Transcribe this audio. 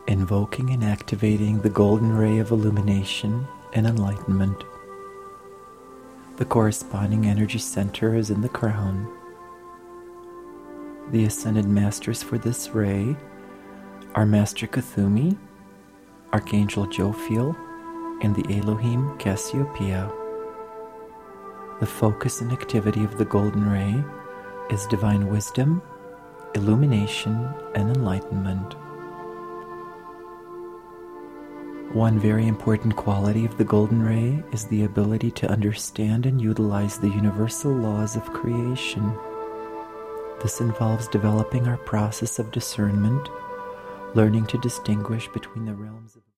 invoking and activating the golden ray of illumination and enlightenment. The corresponding energy center is in the crown. The ascended masters for this ray are Master Kuthumi, Archangel Jophiel, and the Elohim Cassiopeia. The focus and activity of the golden ray is divine wisdom, illumination, and enlightenment. One very important quality of the golden ray is the ability to understand and utilize the universal laws of creation. This involves developing our process of discernment, learning to distinguish between the realms of